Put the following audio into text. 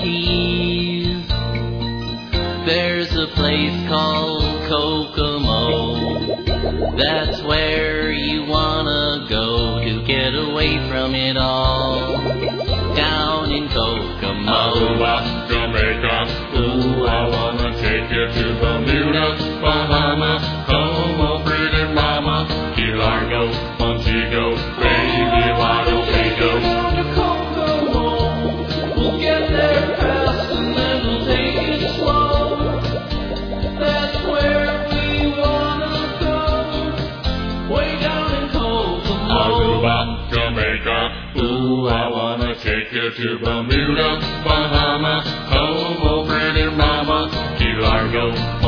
Keys. There's a place called Kokomo. That's where you wanna go to get away from it all. Down in Kokomo, Aruba, Jamaica. Ooh, I wanna take you to Bermuda, Bahama, Como, pretty mama, Key Largo, Montego, baby, why don't we go? to Kokomo. We'll get there fast and then we'll take it slow. That's where we wanna go. Way down in Kokomo. Aruba, Jamaica. Ooh, I wanna take you to Bermuda, Bahama, Como, pretty mama, Key Largo,